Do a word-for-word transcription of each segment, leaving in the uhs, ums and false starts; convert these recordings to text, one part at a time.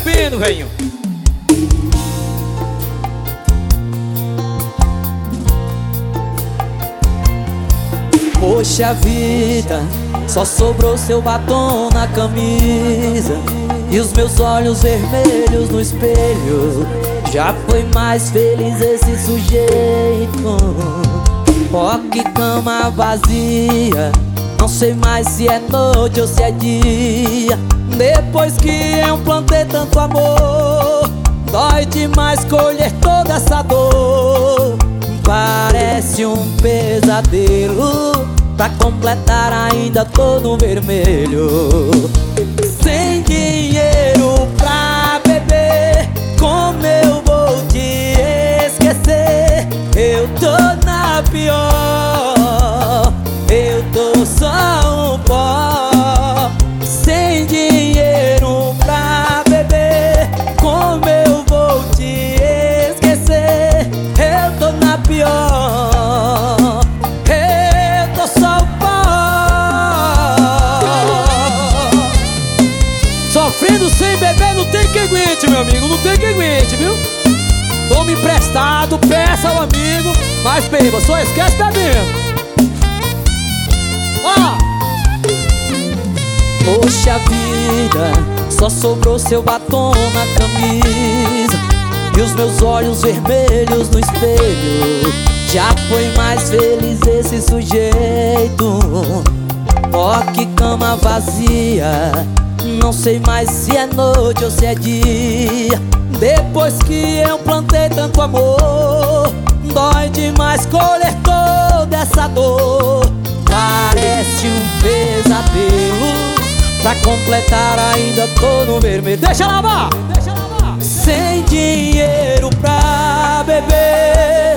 bebendo, velhinho. Poxa vida, só sobrou seu batom na camisa e os meus olhos vermelhos no espelho. Já foi mais feliz esse sujeito. Ó, que cama vazia, não sei mais se é noite ou se é dia. Depois que eu plantei tanto amor, dói demais colher toda essa dor. Parece um pesadelo, pra completar ainda tô no vermelho. Sem dinheiro pra beber, como eu vou te esquecer? Eu tô na pior, eu tô só um pó. Sem dinheiro pra beber, como eu vou te esquecer? Eu tô na pior, eu tô só um pó. Sofrendo sem beber não tem quem aguente, meu amigo, não tem quem aguente, viu? Tome emprestado, peça ao amigo, mas beba, só esquece bebendo. Ó! Poxa vida, só sobrou seu batom na camisa e os meus olhos vermelhos no espelho. Já foi mais feliz esse sujeito. Ó, que cama vazia, não sei mais se é noite ou se é dia. Depois que eu plantei tanto amor, dói demais colher toda essa dor. Parece um pesadelo, pra completar ainda tô no vermelho. Deixa lavar! Deixa lavar! Sem dinheiro pra beber,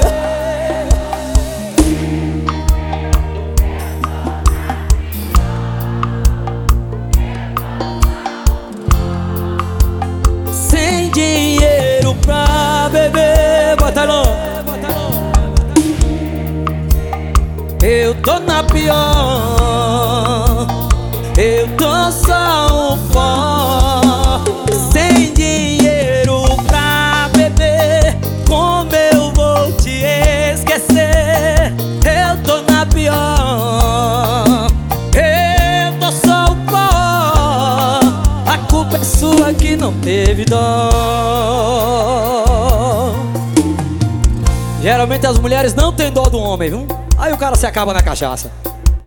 sem dinheiro pra beber, batalhão. Eu tô na pior, eu tô só um pó. Sem dinheiro pra beber, como eu vou te esquecer? Eu tô na pior, eu tô só um pó. A culpa é sua que não teve dó. Geralmente as mulheres não têm dó do homem, viu? Aí o cara se acaba na cachaça.